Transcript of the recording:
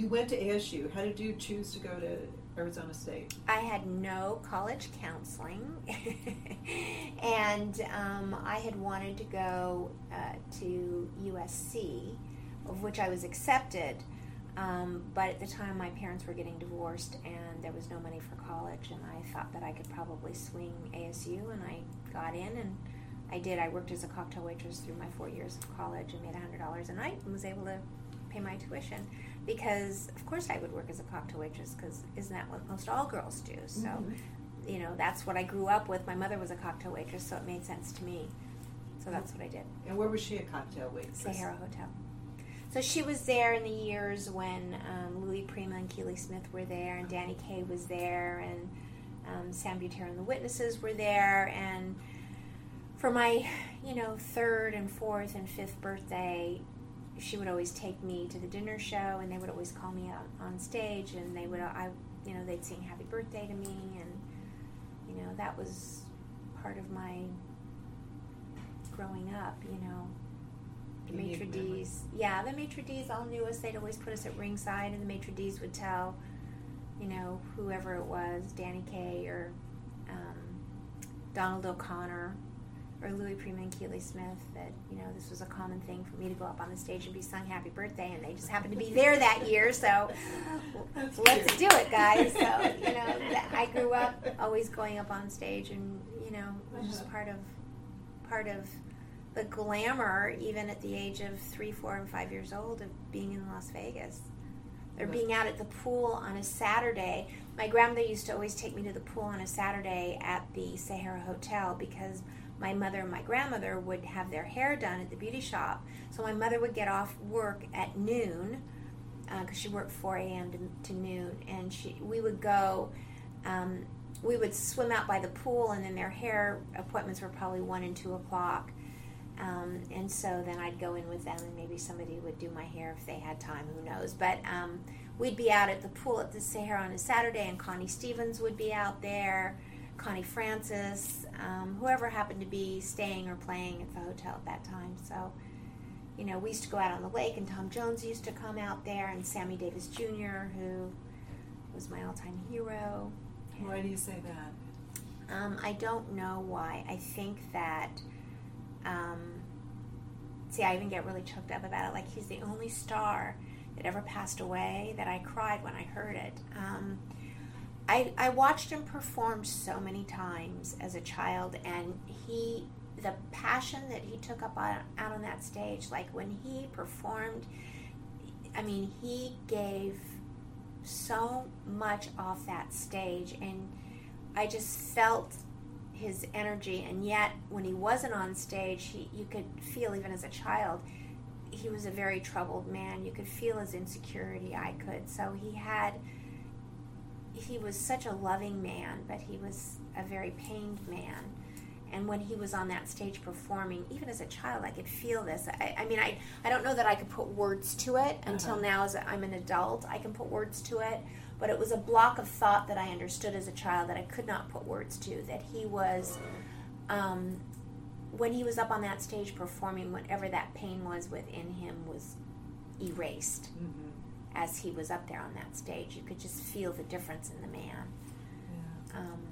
you went to ASU. How did you choose to go to Arizona State? I had no college counseling, and I had wanted to go to USC, of which I was accepted, but at the time my parents were getting divorced and there was no money for college, and I thought that I could probably swing ASU, and I got in, and I did. I worked as a cocktail waitress through my 4 years of college and made $100 a night and was able to pay my tuition, because of course I would work as a cocktail waitress, because isn't that what most all girls do? So, you know, that's what I grew up with. My mother was a cocktail waitress, so it made sense to me. So that's what I did. And where was she a cocktail waitress? Sahara Hotel. So she was there in the years when Louis Prima and Keely Smith were there, and Danny Kaye was there, and Sam Butera and the Witnesses were there, and for my, you know, 3rd and 4th and 5th birthday, she would always take me to the dinner show, and they would always call me out on stage, and they would, they'd sing Happy Birthday to me, and, you know, that was part of my growing up, you know. The maitre d's. Yeah, the maitre d's all knew us. They'd always put us at ringside, and the maitre d's would tell, you know, whoever it was, Danny Kaye or Donald O'Connor or Louis Prima and Keely Smith, that, you know, this was a common thing for me to go up on the stage and be sung Happy Birthday, and they just happened to be there that year, so let's do it, guys. So, you know, I grew up always going up on stage, and, you know, it was just part of the glamour, even at the age of 3, 4, and 5 years old, of being in Las Vegas. Or being out at the pool on a Saturday. My grandmother used to always take me to the pool on a Saturday at the Sahara Hotel, because my mother and my grandmother would have their hair done at the beauty shop. So my mother would get off work at noon, because she worked 4 a.m. to noon, and we would go, we would swim out by the pool, and then their hair appointments were probably 1 and 2 o'clock. And so then I'd go in with them, and maybe somebody would do my hair if they had time, who knows. But we'd be out at the pool at the Sahara on a Saturday, and Connie Stevens would be out there, Connie Francis, whoever happened to be staying or playing at the hotel at that time. So, you know, we used to go out on the lake, and Tom Jones used to come out there, and Sammy Davis Jr., who was my all-time hero. Why do you say that? I don't know why. I think that... I even get really choked up about it. Like, he's the only star that ever passed away that I cried when I heard it. I watched him perform so many times as a child, and the passion that he took up out on that stage, like when he performed, I mean, he gave so much off that stage, and I just felt his energy. And yet when he wasn't on stage, you could feel, even as a child, he was a very troubled man. You could feel his insecurity. I could. So he was such a loving man, but he was a very pained man. And when he was on that stage performing, even as a child, I could feel this. I mean, I don't know that I could put words to it until now, as I'm an adult. I can put words to it. But it was a block of thought that I understood as a child that I could not put words to, that he was, when he was up on that stage performing, whatever that pain was within him was erased. As he was up there on that stage. You could just feel the difference in the man. Yeah.